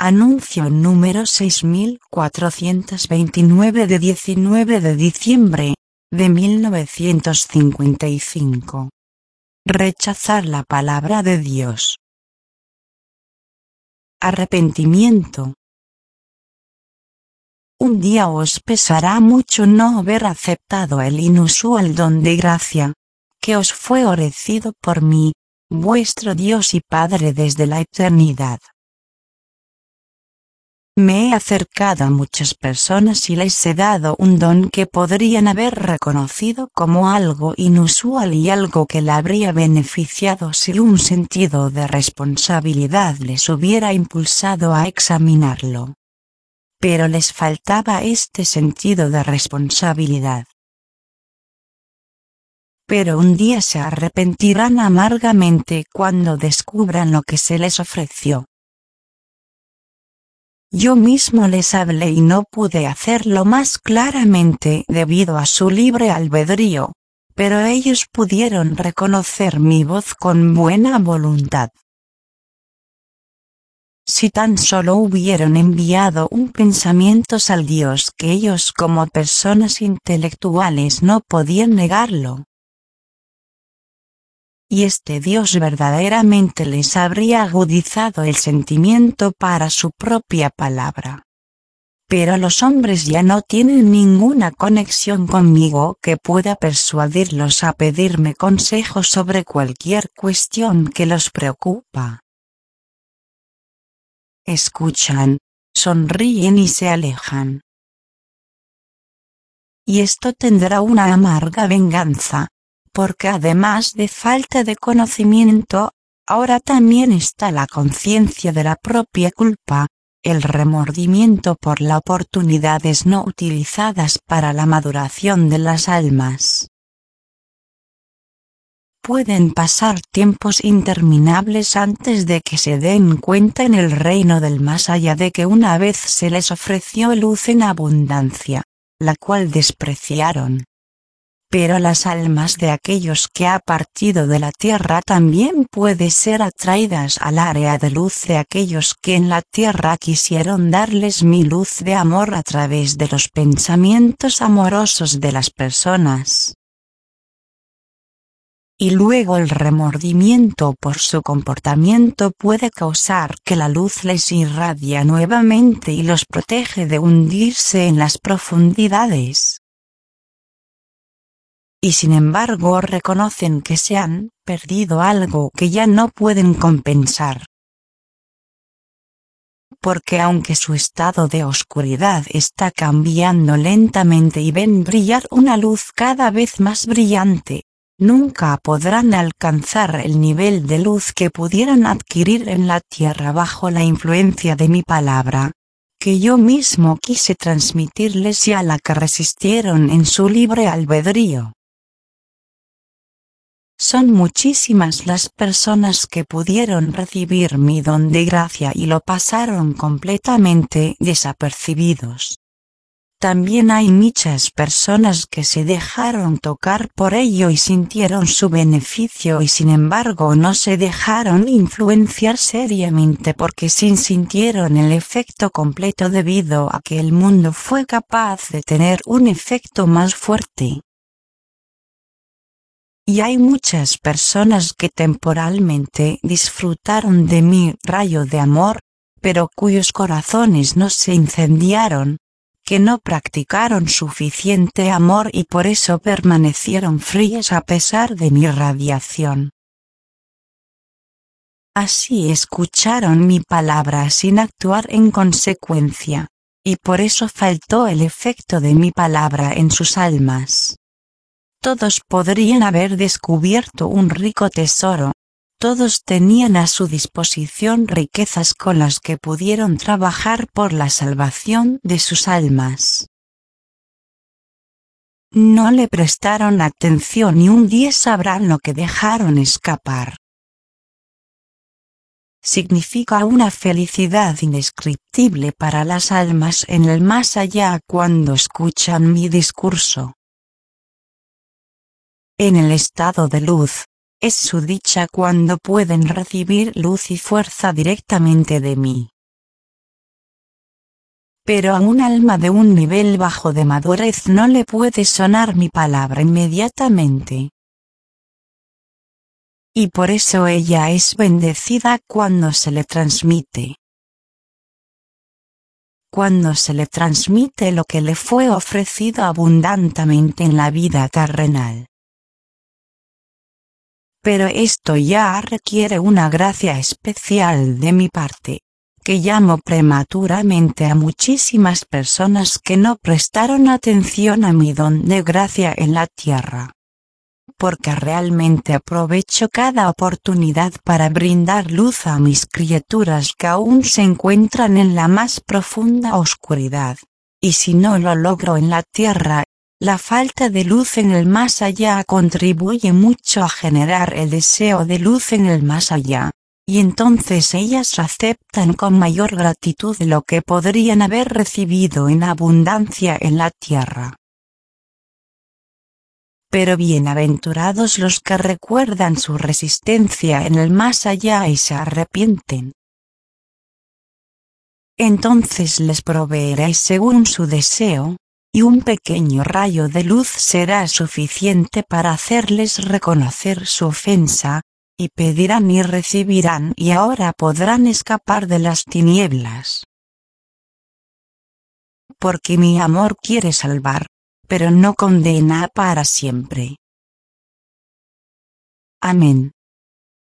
Anuncio número 6429 de 19 de diciembre de 1955. Rechazar la palabra de Dios. Arrepentimiento. Un día os pesará mucho no haber aceptado el inusual don de gracia, que os fue ofrecido por mí, vuestro Dios y Padre desde la eternidad. Me he acercado a muchas personas y les he dado un don que podrían haber reconocido como algo inusual y algo que la habría beneficiado si un sentido de responsabilidad les hubiera impulsado a examinarlo. Pero les faltaba este sentido de responsabilidad. Pero un día se arrepentirán amargamente cuando descubran lo que se les ofreció. Yo mismo les hablé y no pude hacerlo más claramente debido a su libre albedrío, pero ellos pudieron reconocer mi voz con buena voluntad. Si tan solo hubieran enviado un pensamiento al Dios que ellos como personas intelectuales no podían negarlo. Y este Dios verdaderamente les habría agudizado el sentimiento para su propia palabra. Pero los hombres ya no tienen ninguna conexión conmigo que pueda persuadirlos a pedirme consejos sobre cualquier cuestión que los preocupa. Escuchan, sonríen y se alejan. Y esto tendrá una amarga venganza. Porque además de falta de conocimiento, ahora también está la conciencia de la propia culpa, el remordimiento por las oportunidades no utilizadas para la maduración de las almas. Pueden pasar tiempos interminables antes de que se den cuenta en el reino del más allá de que una vez se les ofreció luz en abundancia, la cual despreciaron. Pero las almas de aquellos que ha partido de la tierra también pueden ser atraídas al área de luz de aquellos que en la tierra quisieron darles mi luz de amor a través de los pensamientos amorosos de las personas. Y luego el remordimiento por su comportamiento puede causar que la luz les irradia nuevamente y los protege de hundirse en las profundidades. Y sin embargo reconocen que se han perdido algo que ya no pueden compensar. Porque aunque su estado de oscuridad está cambiando lentamente y ven brillar una luz cada vez más brillante, nunca podrán alcanzar el nivel de luz que pudieran adquirir en la tierra bajo la influencia de mi palabra, que yo mismo quise transmitirles y a la que resistieron en su libre albedrío. Son muchísimas las personas que pudieron recibir mi don de gracia y lo pasaron completamente desapercibidos. También hay muchas personas que se dejaron tocar por ello y sintieron su beneficio y sin embargo no se dejaron influenciar seriamente porque sintieron el efecto completo debido a que el mundo fue capaz de tener un efecto más fuerte. Y hay muchas personas que temporalmente disfrutaron de mi rayo de amor, pero cuyos corazones no se incendiaron, que no practicaron suficiente amor y por eso permanecieron frías a pesar de mi radiación. Así escucharon mi palabra sin actuar en consecuencia, y por eso faltó el efecto de mi palabra en sus almas. Todos podrían haber descubierto un rico tesoro, todos tenían a su disposición riquezas con las que pudieron trabajar por la salvación de sus almas. No le prestaron atención y un día sabrán lo que dejaron escapar. Significa una felicidad indescriptible para las almas en el más allá cuando escuchan mi discurso. En el estado de luz, es su dicha cuando pueden recibir luz y fuerza directamente de mí. Pero a un alma de un nivel bajo de madurez no le puede sonar mi palabra inmediatamente. Y por eso ella es bendecida cuando se le transmite. Cuando se le transmite lo que le fue ofrecido abundantemente en la vida terrenal. Pero esto ya requiere una gracia especial de mi parte, que llamo prematuramente a muchísimas personas que no prestaron atención a mi don de gracia en la tierra. Porque realmente aprovecho cada oportunidad para brindar luz a mis criaturas que aún se encuentran en la más profunda oscuridad, y si no lo logro en la tierra, la falta de luz en el más allá contribuye mucho a generar el deseo de luz en el más allá, y entonces ellas aceptan con mayor gratitud lo que podrían haber recibido en abundancia en la tierra. Pero bienaventurados los que recuerdan su resistencia en el más allá y se arrepienten. Entonces les proveeré según su deseo, y un pequeño rayo de luz será suficiente para hacerles reconocer su ofensa, y pedirán y recibirán y ahora podrán escapar de las tinieblas. Porque mi amor quiere salvar, pero no condena para siempre. Amén.